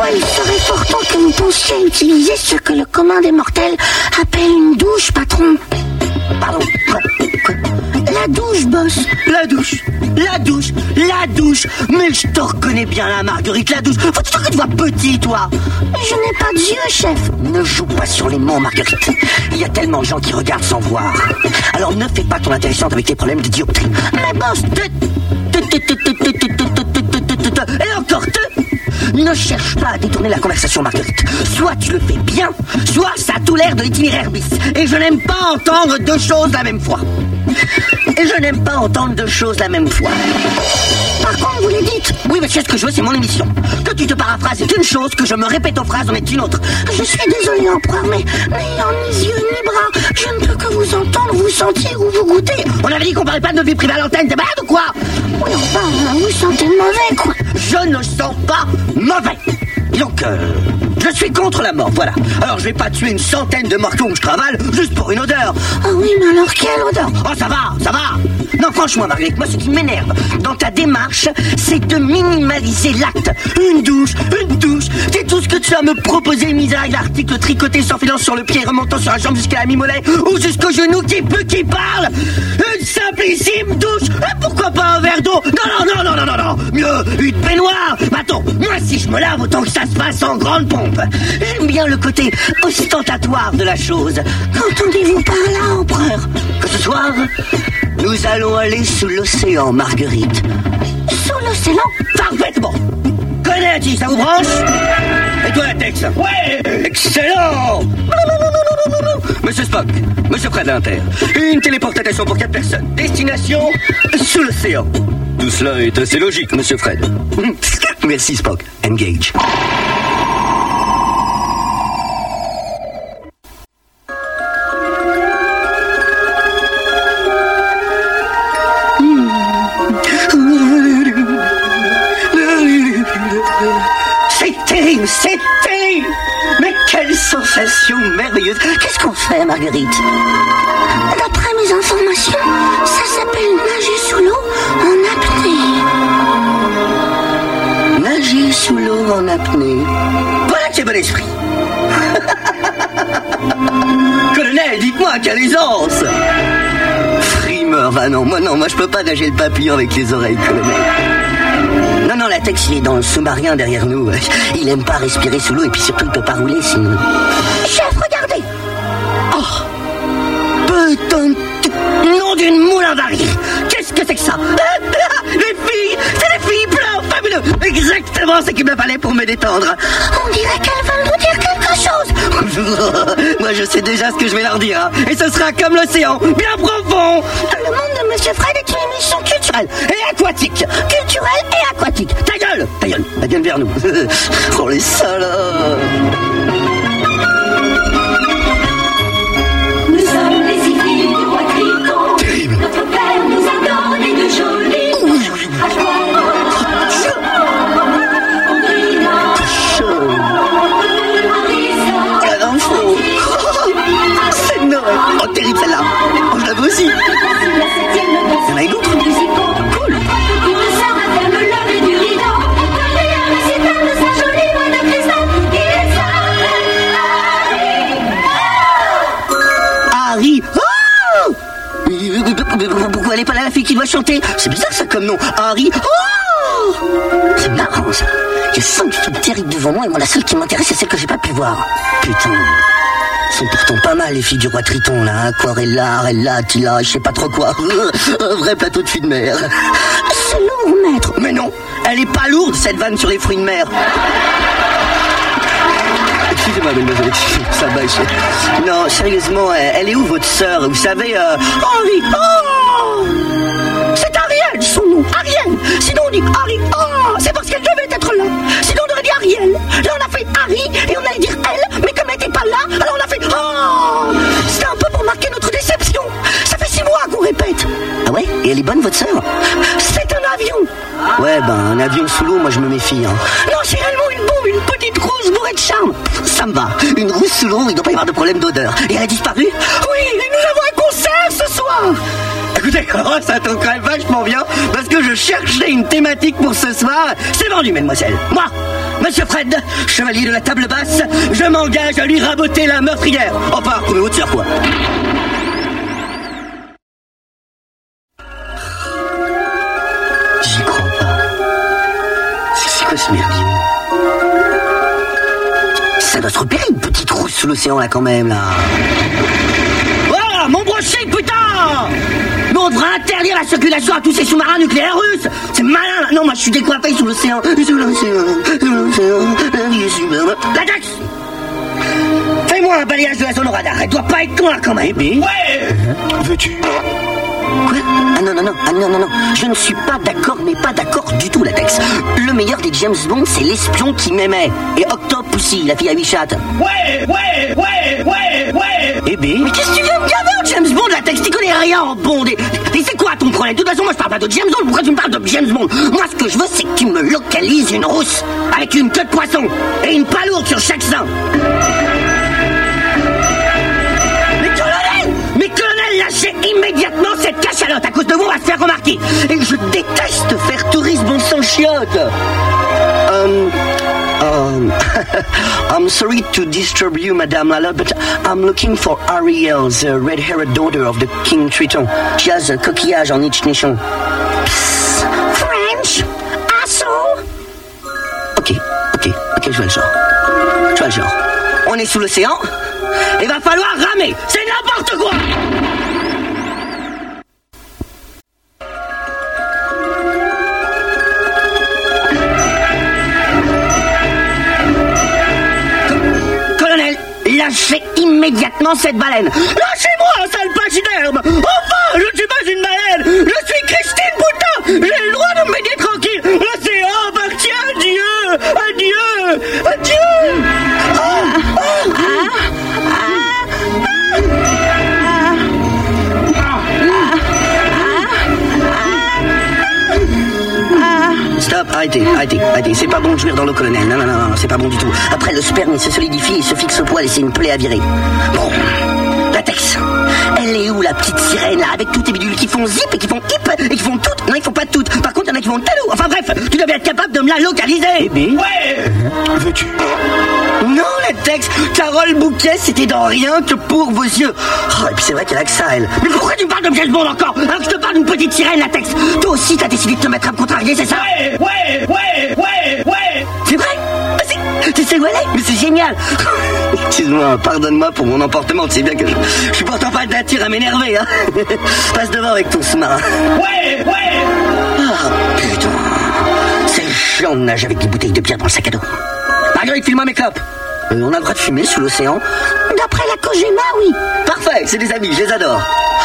fois, il serait fort temps que vous pensiez utiliser ce que le commun des mortels appelle une douche, patron. Pardon, quoi? La douche, boss. La douche. Mais je te reconnais bien là, Marguerite, la douche. Faut toujours que tu vois petit, toi. Je n'ai pas d'yeux, chef. Ne joue pas sur les mots, Marguerite. Il y a tellement de gens qui regardent sans voir. Alors ne fais pas ton intéressante avec tes problèmes de dioptrie. Mais boss, et encore ne cherche pas à détourner la conversation, Marguerite. Soit tu le fais bien, soit ça a tout l'air de l'itinéraire bis. Et je n'aime pas entendre deux choses la même fois. Par contre, vous les dites. Oui, mais c'est ce que je veux, c'est mon émission. Que tu te paraphrases est une chose, que je me répète aux phrases en est une autre. Je suis désolé, empereur, mais n'ayant ni yeux ni bras, je ne peux que vous entendre, vous sentir ou vous goûter. On avait dit qu'on parlait pas de notre vie privée à l'antenne, t'es malade ou quoi? Oui, enfin, vous sentez mauvais, quoi. Je ne sens pas mauvais. Donc, je suis contre la mort, voilà. Alors, je vais pas tuer une centaine de morcons que je travaille juste pour une odeur. Ah oui, mais alors quelle odeur? Oh, ça va. Non, franchement, Marguerite, moi, ce qui m'énerve dans ta démarche, c'est de minimaliser l'acte. Une douche. C'est tout ce que tu as à me proposer, misérable article tricoté s'enfilant sur le pied, remontant sur la jambe jusqu'à la mi-mollet ou jusqu'au genou qui parle. Une simplissime douche. Et pourquoi pas un verre d'eau? Non. Mieux, une baignoire. Attends, moi, si je me lave, autant que ça se passe en grande pompe. J'aime bien le côté ostentatoire de la chose. Qu'entendez-vous par là, empereur? Que ce soir, nous allons aller sous l'océan, Marguerite. Sous l'océan? Parfaitement. Connais-tu, ça vous branche? Et toi, la Tex? Ouais, excellent. Monsieur Spock, Monsieur Fred Inter, une téléportation pour 4 personnes. Destination sous l'océan. Tout cela est assez logique, Monsieur Fred. Merci Spock. Engage. C'est terrible. Mais quelle sensation merveilleuse. Qu'est-ce qu'on fait, Marguerite? D'après mes informations, ça s'appelle nager sous l'eau en apnée. Nager sous l'eau en apnée. Voilà qui est bon esprit. Colonel, dites-moi, quelle aisance. Frimeur, moi je peux pas nager le papillon avec les oreilles, colonel. Non, la Tex, il est dans le sous-marin derrière nous. Il aime pas respirer sous l'eau et puis surtout il peut pas rouler sinon. Chef, regardez. Oh, putain de nom d'une moulin d'arrière. Qu'est-ce que c'est que ça? Les filles, c'est les filles blancs, fabuleux. Exactement ce qu'il me fallait pour me détendre. On dirait qu'elles veulent nous dire quelque chose. Moi je sais déjà ce que je vais leur dire, hein. Et ce sera comme l'océan, bien profond. Le monde de Monsieur Fred est une émission culturelle et aquatique. Culturelle et aquatique. Ta gueule, viens vers nous. Oh les salauds. Nous sommes les filles du roi Triton. Terrible. Notre père nous a donné de jolis c'est Noël. Oh, terrible celle-là. Oh, je la veux aussi. Il y en a une autre. Cool. Harry. Oh! Pourquoi elle n'est pas là, la fille qui doit chanter? C'est bizarre ça comme nom. Harry. Oh! C'est marrant ça. Il y a 5 filles terribles devant moi et moi la seule qui m'intéresse c'est celle que j'ai pas pu voir. Putain. Elles sont pourtant pas mal les filles du roi Triton là. Aquarella, Arella, Attila, je sais pas trop quoi. Un vrai plateau de fruits de mer. C'est lourd, maître. Mais non, elle est pas lourde cette vanne sur les fruits de mer. Excusez-moi, mademoiselle, ça bâche. Non, sérieusement, elle est où votre sœur? Vous savez, Henri. Oh! C'est Ariel, son nom, Ariel. Sinon on dit Harry. Oh! C'est parce qu'elle devait être là. Sinon on aurait dit Ariel. Là on a fait Harry et on allait dire elle, mais comme elle n'était pas là, alors on a fait Oh! C'était un peu pour marquer notre déception. Ça fait 6 mois qu'on répète. Ah ouais? Et elle est bonne votre sœur? C'est un avion. Ouais, un avion sous l'eau, moi je me méfie. Hein. Non, c'est réellement une bombe, une petite rousse bourrée de charme. Ça me va. Une rousse sous l'eau, il ne doit pas y avoir de problème d'odeur. Et elle a disparu? Oui, et nous avons un concert ce soir. Écoutez, ça tombe quand même vachement bien, parce que je cherchais une thématique pour ce soir. C'est vendu, mesdemoiselles. Moi, Monsieur Fred, chevalier de la table basse, je m'engage à lui raboter la meurtrière. Enfin, comme haute sœur, quoi. J'y crois pas. C'est quoi ce merdier? Ça doit se repérer une petite rousse sous l'océan, là, quand même, là. Voilà, mon brochet, putain! Mais on devrait interdire la circulation à tous ces sous-marins nucléaires russes. C'est malin, là. Non, moi, je suis décoiffé sous l'océan. Sous l'océan. La Dax! Fais-moi un balayage de la zone au radar. Elle doit pas être loin, quand même. Ouais! Veux-tu... Quoi? Ah non, je ne suis pas d'accord, mais pas d'accord du tout, Latex. Le meilleur des James Bond, c'est l'espion qui m'aimait. Et Octope aussi, la fille à 8 chattes. Ouais. Eh ben... Mais qu'est-ce que tu viens me gaver en James Bond, Latex? Tu connais rien en Bond. Et c'est quoi ton problème? De toute façon, moi je parle pas de James Bond, pourquoi tu me parles de James Bond? Moi, ce que je veux, c'est que tu me localises une rousse, avec une queue de poisson, et une palourde sur chaque sein. Lâchez immédiatement cette cachalote. À cause de vous, on va se faire remarquer. Et je déteste faire touriste bon sang chiotte. I'm sorry to disturb you, Madame Lala, but I'm looking for Ariel, the red-haired daughter of the King Triton. She has a coquillage en each nichon. French, asshole. Ok, je vois le genre. On est sous l'océan. Il va falloir ramer. C'est n'importe quoi. Lâchez immédiatement cette baleine. Lâchez-moi, sale pachyderme. Enfin, je ne suis pas une baleine. Je suis Christine Boutin. J'ai le droit de me mettre tranquille. L'océan appartient à Dieu. Stop, arrêtez, c'est pas bon de jouir dans l'eau, colonel. Non, c'est pas bon du tout. Après, le sperme, il se solidifie, il se fixe au poil et c'est une plaie à virer. Bon, Latex, elle est où la petite sirène là, avec toutes tes bidules qui font zip et qui font hip et qui font toutes? Non, ils font pas toutes. Par contre, il y en a qui font talou. Enfin bref, tu dois bien être capable de me la localiser. Eh bien, ouais. Veux-tu... Non, Latex, Carole Bouquet, c'était dans rien que pour vos yeux. Oh, et puis c'est vrai qu'elle a que ça, elle. Mais pourquoi tu me parles de James Bond encore, alors que je te parle d'une petite sirène, Latex? Toi aussi, t'as décidé de te mettre à me contrarier, c'est ça? Ouais. C'est vrai? Tu sais où elle est? Mais c'est génial. Excuse-moi, pardonne-moi pour mon emportement. Tu sais bien que je suis pourtant pas de nature à m'énerver, hein. Passe devant avec ton sous-marin. Ouais. Ah, putain. C'est chiant de nager avec des bouteilles de bière dans le sac à dos. Marguerite, file-moi mes clopes. On a le droit de fumer sous l'océan? D'après la Kojima, oui. Parfait, c'est des amis, je les adore.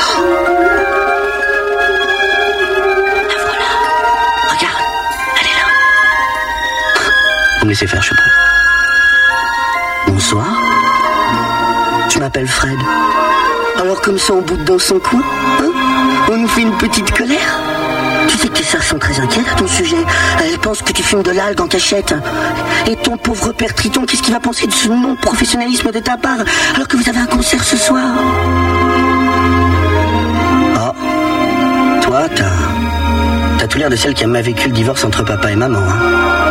La voilà. Regarde, elle est là. Vous me laissez faire, je sais pas. Bonsoir. Je m'appelle Fred. Alors comme ça, on boude dans son coin, hein? On nous fait une petite colère? Tu sais que tes sœurs sont très inquiètes à ton sujet. Elles pensent que tu fumes de l'algue en cachette. Et ton pauvre père Triton, qu'est-ce qu'il va penser de ce non-professionnalisme de ta part, alors que vous avez un concert ce soir? Oh. Toi, t'as tout l'air de celle qui a mal vécu le divorce entre papa et maman, hein?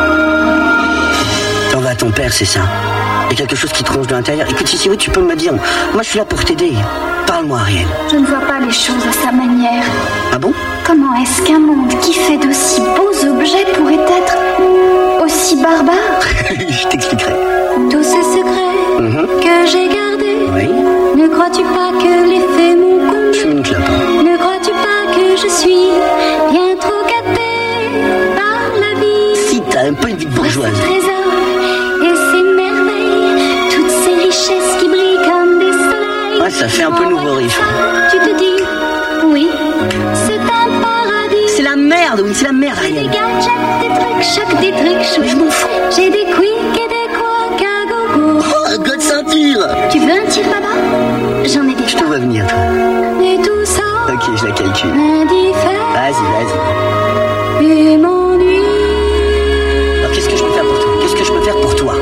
T'en vas à ton père, c'est ça? Il y a quelque chose qui te ronge de l'intérieur. Écoute, si oui, tu peux me le dire. Moi, je suis là pour t'aider. Parle-moi, Ariel. Je ne vois pas les choses à sa manière. Ah bon? Comment est-ce qu'un monde qui fait d'aussi beaux objets pourrait être aussi barbare? Je t'expliquerai. Tous ces secrets que j'ai gardés. Oui. Ne crois-tu pas que les faits m'ont conduit? Je fume une clope, hein. Ne crois-tu pas que je suis bien trop gâtée par la vie? Si, t'as un peu une vie de bourgeoise. Trésor et ces merveilles, toutes ces richesses qui brillent comme des soleils. Ouais, ça fait un peu nouveau riche. Tu te dis, oui, c'est un paradis. C'est la merde, oui, c'est la merde, J'ai des Ariel. gadgets, des trucs, chocs, des trucs chouettes. Mais je m'en fous. J'ai des quicks et des quacks à gogo. Oh, un god ceinture. Tu veux un tir papa? J'en ai des Je te vois venir, toi. Et tout ça Ok, je la calcule. m'indiffère Vas-y. et m'ennuie. Alors, qu'est-ce que je peux faire pour toi? Qu'est-ce que je peux faire pour toi?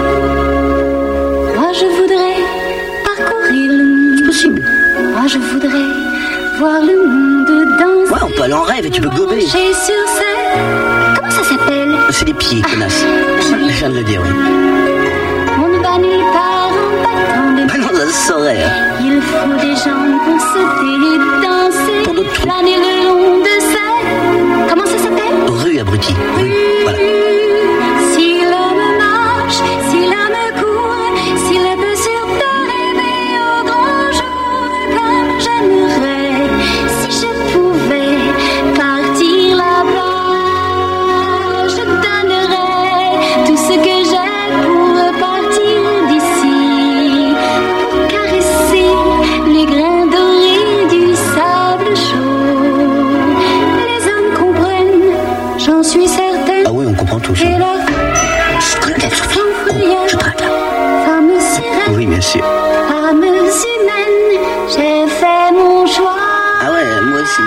Moi je voudrais parcourir le monde. C'est possible. Moi je voudrais voir le monde tu peux gober. Sur ce... Comment ça s'appelle? C'est des pieds, connasse. Je viens de le dire, oui. On ne va nulle part en battant des... Ah non, ça se saurait. Il faut des jambes pour sauter et danser. Pour d'autres trucs. Planer le long de ces... Comment ça s'appelle? Rue, abruti. Rue, voilà. Si l'homme marche, si l'homme court, s'il peut sur terre rêver au grand jour, comme j'aimerais, si je pouvais partir là-bas, je donnerais tout ce que j'ai pour partir d'ici, pour caresser les grains dorés du sable chaud. Les hommes comprennent, j'en suis certaine. Ah oui, on comprend tout. Et là, Je traque, Sophie. Oh, je traque là. femme sirène, Oui, bien sûr. âmes humaines, j'ai fait mon choix. Ah ouais, moi aussi.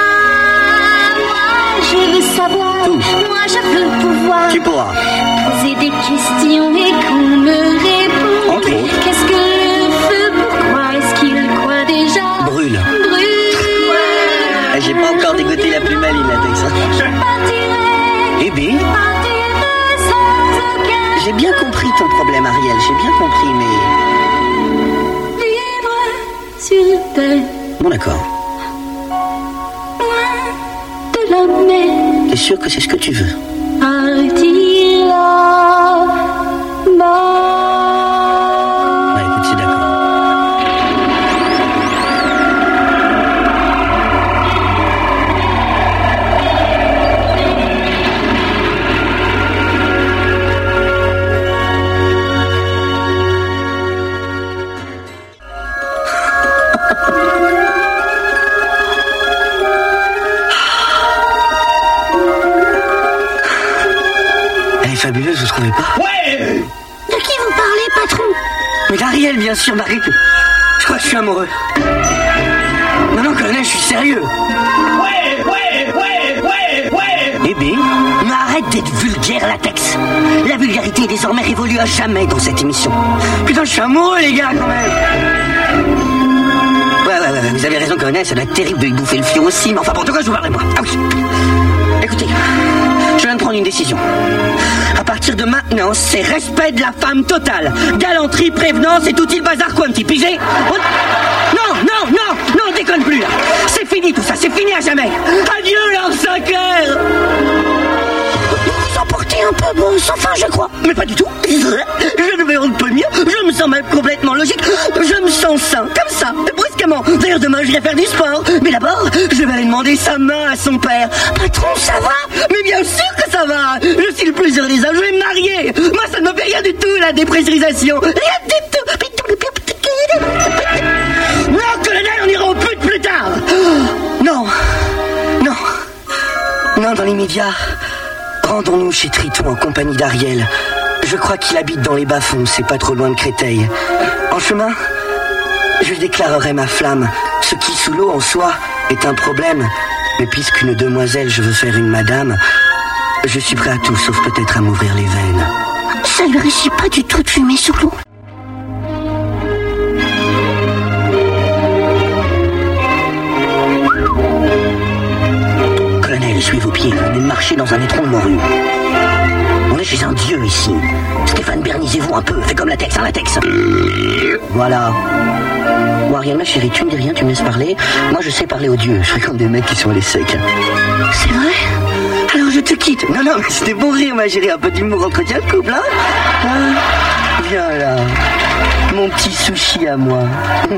Moi, je veux savoir, Tout. moi, je veux pouvoir Tu pourras. poser des questions et qu'on me réponde. Entre autres. Qu'est-ce que le feu, pourquoi est-ce qu'il croit déjà? Brûle. Brûle. J'ai pas encore dégoté la plus maline, latex. Je partirai, Eh bien, partirai sans aucun j'ai bien compris ton problème, Ariel. J'ai bien compris, mais... vivre sur terre, Bon, d'accord. loin de la mer. T'es sûr que c'est ce que tu veux? Partir là-bas. Bah écoute, c'est d'accord. Elle est fabuleuse, vous trouvez pas? De qui vous parlez, patron? Mais d'Ariel, bien sûr, Marie. Je crois que je suis amoureux. Non, colonel, je suis sérieux. Eh bien, mais arrête d'être vulgaire, latex. La vulgarité est désormais révolue à jamais dans cette émission. Putain, je suis amoureux, les gars, quand même. Ouais, vous avez raison, colonel, ça doit être terrible de y bouffer le fion aussi, mais enfin, bon, de quoi je vous parle, moi? Ah oui. Écoutez, je viens de prendre une décision. À partir de maintenant, c'est respect de la femme totale. Galanterie, prévenance et tout il bazar quanti. Pigé? Non, déconne plus là. C'est fini tout ça, c'est fini à jamais. Adieu, l'heure 5 heures. Vous emportez un peu, boss, enfin, je crois. Mais pas du tout. Je ne vais un peu mieux. Je me sens même complètement logique. Je me sens sain, comme ça, brusquement. D'ailleurs, demain, je vais faire du sport. Mais d'abord, je vais aller demander sa main à son père. Patron, ça va? Mais bien sûr que ça va. Je suis le plus heureux des hommes. Je vais me marier. Moi, ça ne me fait rien du tout, la dépressurisation. Rien du tout. Non, colonel, on ira au pute plus tard. Non, dans l'immédiat, rendons-nous chez Triton en compagnie d'Ariel. Je crois qu'il habite dans les bas-fonds, c'est pas trop loin de Créteil. En chemin, je déclarerai ma flamme. Ce qui, sous l'eau en soi, est un problème. Mais puisqu'une demoiselle, je veux faire une madame, je suis prêt à tout, sauf peut-être à m'ouvrir les veines. Ça lui réussit pas du tout de fumer sous l'eau. Colonel, suis vos pieds, vous venez de marcher dans un étron de morue. On est chez un dieu ici. Stéphane, bernisez-vous un peu, fais comme latex, latex. Voilà. Bon, Ariel, ma chérie, tu me dis rien, tu me laisses parler. Moi, je sais parler aux dieux, je fréquente des mecs qui sont les secs. C'est vrai? Alors, je te quitte. Non, mais c'était bon rire, ma chérie, un peu d'humour entretient le couple, hein? Viens là, mon petit sushi à moi.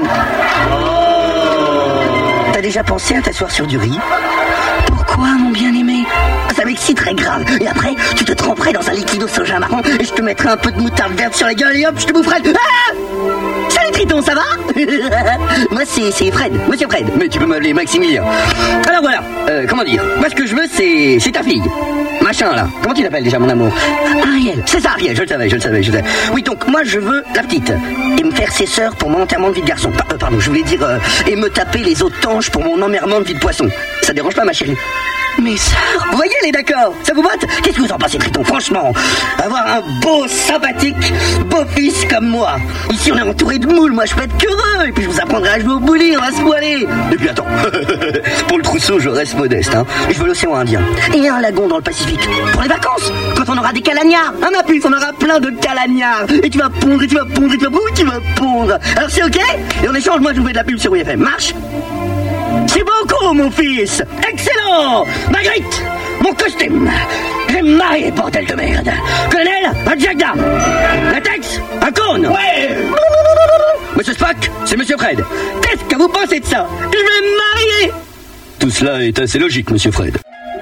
T'as déjà pensé à t'asseoir sur du riz? Pourquoi, mon bien-aimé? Ça m'exciterait grave. Et après, tu te tremperais dans un liquide au soja marron et je te mettrais un peu de moutarde verte sur la gueule et hop, je te boufferais. Ah! Salut Triton, ça va? Moi, c'est Fred, monsieur Fred. Mais tu peux m'appeler Maximilien. Alors voilà, comment dire? Moi, ce que je veux, c'est ta fille. machin là. Comment tu l'appelles déjà, mon amour? Ariel. C'est ça, Ariel, je le savais. Oui, donc moi je veux la petite. Et me faire ses sœurs pour mon enterrement de vie de garçon. Pardon, je voulais dire et me taper les autres tanches pour mon emmerrement de vie de poisson. Ça dérange pas, ma chérie? Mes sœurs? Vous voyez, elle est d'accord. Ça vous botte? Qu'est-ce que vous en pensez, Triton? Franchement, avoir un beau, sympathique, beau fils comme moi. Ici, on est entouré de moules. Moi, je peux être qu'heureux. Et puis, je vous apprendrai à jouer au bowling. On va se poiler. Et puis, attends. Pour le trousseau, je reste modeste, hein. Je veux l'océan Indien. Et un lagon dans le Pacifique. Pour les vacances. Quand on aura des calagnards. Hein, ma puce, on aura plein de calagnards. Et tu vas pondre, et tu vas pondre, et tu vas pondre, et tu vas pondre. Alors, c'est OK? Et en échange, moi, je vous fais de la pub sur WFM. Marche? C'est beaucoup, mon fils. Excellent. Marguerite, mon costume. Je vais me marier, bordel de merde. Colonel, un Jagda. Latex, un cône. Ouais. Monsieur Spock, c'est Monsieur Fred. Qu'est-ce que vous pensez de ça? Je vais me marier. Tout cela est assez logique, Monsieur Fred.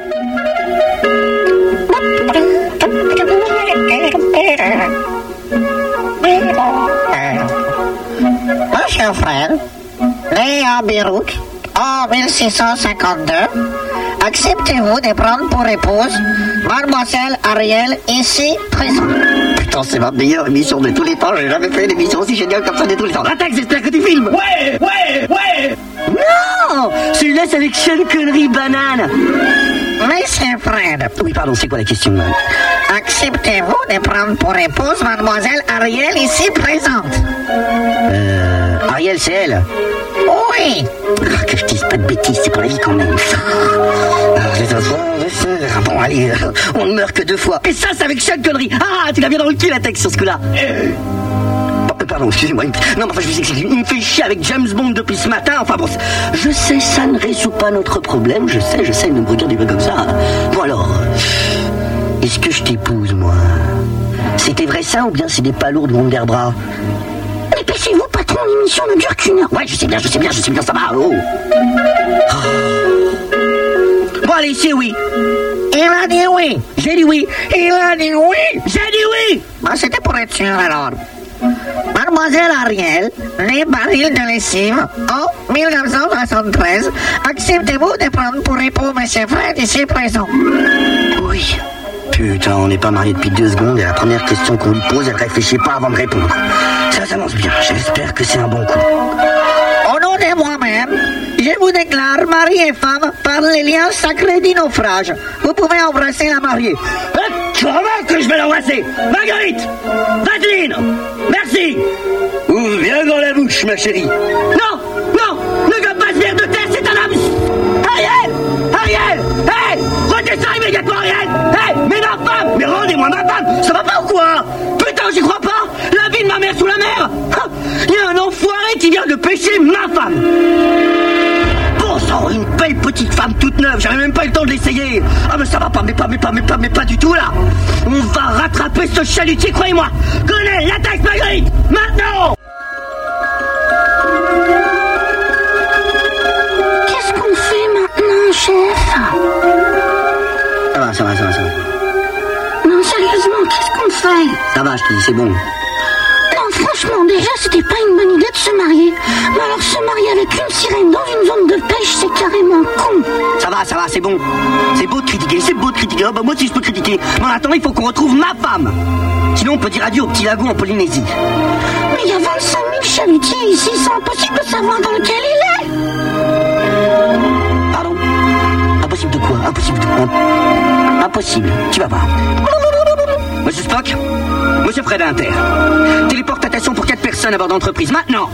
Monsieur Fred, né à Beyrouth en 1652, acceptez-vous de prendre pour épouse Mademoiselle Ariel, ici présente? Putain, c'est ma meilleure émission de tous les temps. J'ai jamais fait une émission aussi géniale comme ça de tous les temps. Latex, j'espère que tu filmes. Ouais. Non, celui-là, c'est avec Sean Connery Banane. Monsieur Fred. Oui, pardon, c'est quoi la question, man? Acceptez-vous de prendre pour épouse Mademoiselle Ariel, ici présente? Ariel, c'est elle. Oui. Que je dise pas de bêtises, c'est pour la vie quand même. Bon, allez, on ne meurt que 2 fois. Et ça, c'est avec Sean Connery. Ah, tu l'as bien dans le cul, la texte, sur ce coup-là. Pardon, excusez-moi. Non, mais enfin, je vous explique. Il me fait chier avec James Bond depuis ce matin. Enfin, bon, je sais, ça ne résout pas notre problème. Je sais, ne me regarde pas comme ça. Bon, alors, est-ce que je t'épouse, moi? C'était vrai ça, ou bien c'est des palourdes Wonderbras? Dépêchez-vous, patron, l'émission ne dure qu'une heure. Ouais, je sais bien, ça va. Oh. Bon, allez, c'est oui. Il a dit oui. J'ai dit oui. Il a dit oui. J'ai dit oui. Bah, c'était pour être sûr, alors. Mademoiselle Ariel, née baril de lessive en 1973, acceptez-vous de prendre pour époux Monsieur Fred ici présent? Oui. Putain, on n'est pas mariés depuis 2 secondes et la première question qu'on lui pose, elle réfléchit pas avant de répondre. Ça s'annonce bien, j'espère que c'est un bon coup. Au nom de moi-même, je vous déclare mari et femme par les liens sacrés du naufrage. Vous pouvez embrasser la mariée. Comment que je vais l'embrasser? Marguerite! Vaseline! Merci! Ouvre bien dans la bouche, ma chérie. Non! Ne veux pas se faire de terre, c'est un homme! Ariel! Hey! Redescends immédiatement, Ariel! Hey! Mais ma femme! Mais rendez-moi ma femme! Ça va pas ou quoi? Putain, j'y crois pas! La vie de ma mère sous la mer! Il y a un enfoiré qui vient de pêcher ma femme! Bon sang, une belle petite femme toute neuve, j'avais même pas eu le temps de l'essayer. Ah mais ça va pas, mais pas du tout là. On va rattraper ce chalutier, croyez-moi. Colonel, l'attaque Marguerite, maintenant. Qu'est-ce qu'on fait maintenant, chef? Ça va. Non, sérieusement, qu'est-ce qu'on fait? Ça va, je te dis, c'est bon. Non, franchement, déjà, c'était pas une bonne idée de se marier. Mais alors, se marier avec une sirène dans une zone de pêche, c'est carrément con. Ça va, c'est bon. C'est beau de critiquer. Oh, bah, moi aussi, je peux critiquer. Mais en attendant, il faut qu'on retrouve ma femme. Sinon, on peut dire adieu au petit lagon en Polynésie. Mais il y a 25 000 chalutiers ici, c'est impossible de savoir dans lequel il est. Pardon? Impossible de quoi? Impossible. Tu vas voir. Monsieur Spock, Monsieur Fred Inter. Téléportation pour 4 personnes à bord d'entreprise. Maintenant.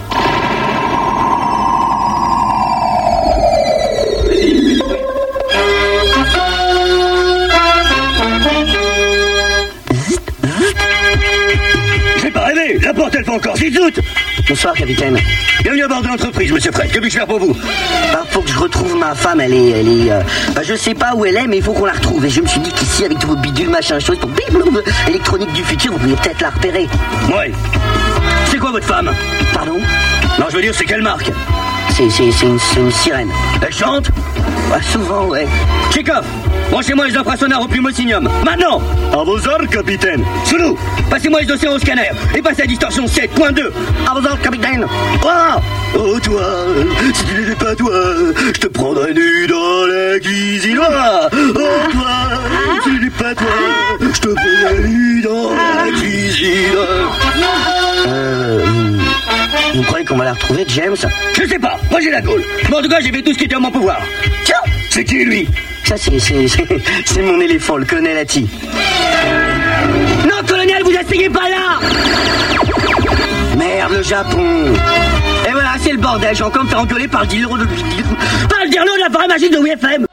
J'ai pas rêvé. La porte, elle fait encore 6 août. Bonsoir, capitaine. Bienvenue à bord de l'entreprise, Monsieur Fred. Que puis-je faire pour vous? Faut que je retrouve ma femme. Elle est je sais pas où elle est, mais il faut qu'on la retrouve. Et je me suis dit qu'ici, avec tous vos bidules, machin, chose, pour électronique du futur, vous pourriez peut-être la repérer. Ouais. C'est quoi votre femme? Pardon? Non, je veux dire, c'est quelle marque? C'est une sirène. Elle chante? Souvent, ouais. Tchekhov, branchez-moi les infrasonars au plumocinium. Maintenant. À vos ordres, capitaine. Soulou, passez-moi les océans au scanner et passez à distorsion 7.2. À vos ordres, capitaine. Oh, toi, si tu n'étais pas toi, je te prendrais nu dans la cuisine. Oh, toi, si tu n'étais pas toi, je te prendrais nu dans la cuisine. Vous croyez qu'on va la retrouver, James? Je sais pas, moi j'ai la gaule. Mais en tout cas, j'ai fait tout ce qui était en mon pouvoir. Tiens, c'est qui, lui? Ça, c'est mon éléphant, le colonel Hattie. Non, colonel, vous asseyez pas là! Merde, le Japon. Et voilà, c'est le bordel. J'ai encore me faire engueuler par le dirlo de la forêt magique de WFM.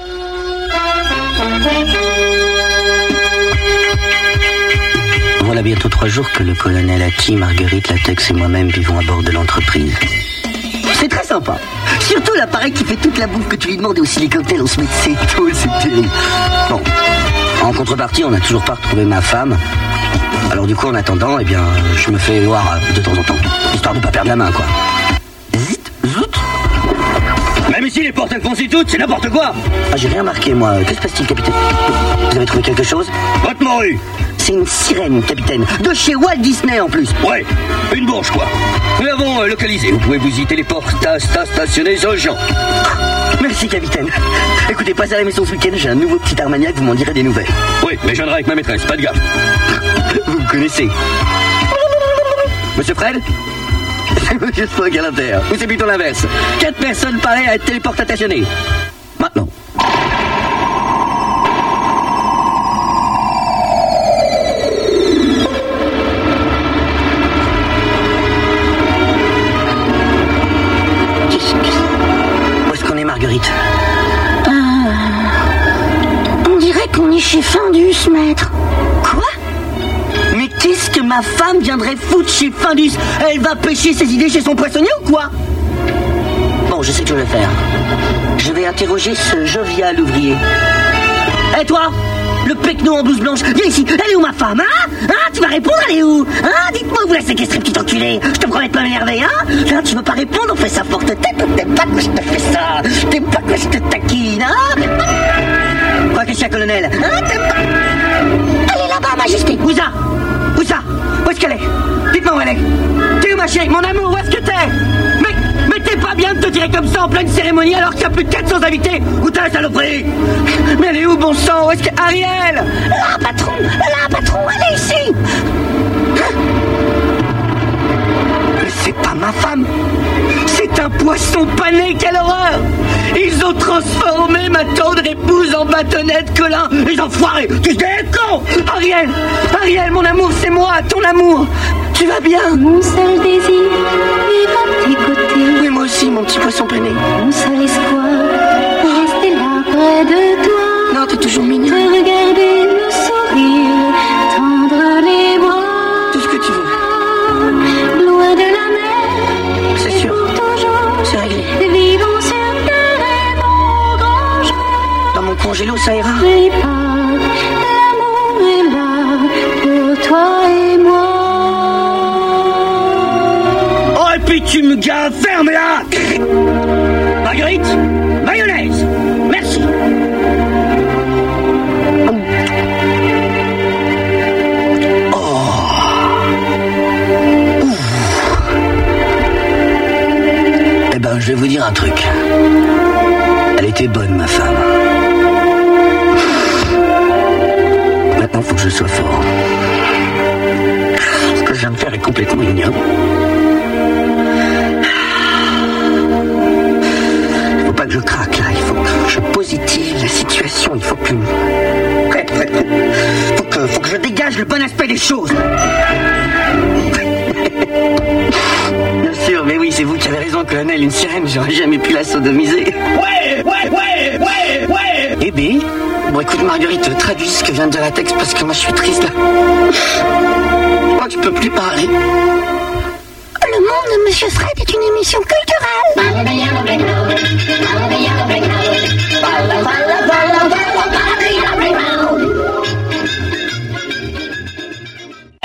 Voilà bientôt 3 jours que le colonel Hattie, Marguerite, Latex et moi-même vivons à bord de l'entreprise. C'est très sympa. Surtout l'appareil qui fait toute la bouffe que tu lui demandes et aussi les cocktails, on se met de ses tôles, c'est terrible. Bon, en contrepartie, on n'a toujours pas retrouvé ma femme. Alors du coup, en attendant, eh bien, je me fais voir de temps en temps, histoire de pas perdre la main, quoi. Zut, zout. Même ici, les portes elles font si toutes, c'est n'importe quoi. Ah, j'ai rien marqué, moi. Que se passe-t-il, capitaine? Vous avez trouvé quelque chose? Votre morue. C'est une sirène, capitaine. De chez Walt Disney, en plus. Ouais, une bourge, quoi. Nous l'avons localisée. Vous pouvez vous y téléporter, stationner aux gens. Merci, capitaine. Écoutez, passez à la maison ce week-end, j'ai un nouveau petit Armagnac, vous m'en direz des nouvelles. Oui, mais je viendrai avec ma maîtresse, pas de gaffe. Vous me connaissez. Monsieur Fred? C'est Monsieur Spock à l'intérieur. Ou c'est plutôt l'inverse. 4 personnes pareilles à être téléportationnées. Maintenant. Où est-ce qu'on est, Marguerite? On dirait qu'on est chez Findus, maître. Quoi? Mais qu'est-ce que ma femme viendrait foutre chez Findus? Elle va pêcher ses idées chez son poissonnier ou quoi? Bon, je sais ce que je vais faire. Je vais interroger ce jovial ouvrier. Et toi, le pecno en blouse blanche, viens ici. Elle est où ma femme, hein? Hein? Tu vas répondre, elle est où? Hein? Dites-moi où vous la séquestrez, petit enculé. Je te promets de pas m'énerver, hein? Hein? Tu veux pas répondre? On fait ça forte tête. T'aimes pas que je te fais ça? T'aimes pas que je te taquine, hein? Quoi, qu'est-ce qu'il y a, colonel? Hein? T'aimes pas? Elle est là-bas, majesté. Où ça? Où ça? Où est-ce qu'elle est? Dites-moi où elle est. T'es où, ma chérie? Mon amour, où est-ce que t'es? Mais t'es pas bien de te tirer comme ça en pleine cérémonie alors qu'il y a plus de 400 invités. Où t'es, saloperie? Mais elle est où, bon sang? Où est-ce que... Ariel? Là, patron, elle est ici. Mais c'est pas ma femme. C'est un poisson pané, quelle horreur! Ils ont transformé ma tendre épouse en bâtonnette, Colin! Les enfoirés! Tu es con! Ariel, mon amour, c'est moi, ton amour! Tu vas bien? Mon seul désir, vivre à tes côtés. Oui, moi aussi, mon petit poisson pané. Mon seul espoir, rester là près de toi. Non, t'es toujours Te mignon. regarder, me sourire, tendre les bras. Tout ce que tu veux. Loin de la mer, C'est sûr. toujours. C'est réglé. Vivons sur terre et mon grand jour. Dans mon congélo, ça ira. N'oublie pas, l'amour est là pour toi et moi. Oh, et puis tu me gaves, ferme-la! Marguerite, mayonnaise, merci. Eh ben, je vais vous dire un truc. Elle était bonne, ma femme. Maintenant, faut que je sois fort. Ce que je viens de faire est complètement ignoble. Il faut pas que je craque, là. Il faut que je positive la situation. Il faut que... Faut que je dégage le bon aspect des choses. Bien sûr, mais oui, c'est vous qui avez raison, colonel. Une sirène, j'aurais jamais pu la sodomiser. Ouais. Eh bien, bon, écoute, Marguerite, traduis ce que vient de dire la texte parce que moi, je suis triste, là. Moi, je peux plus parler. Le monde de Monsieur Fred est une émission culturelle.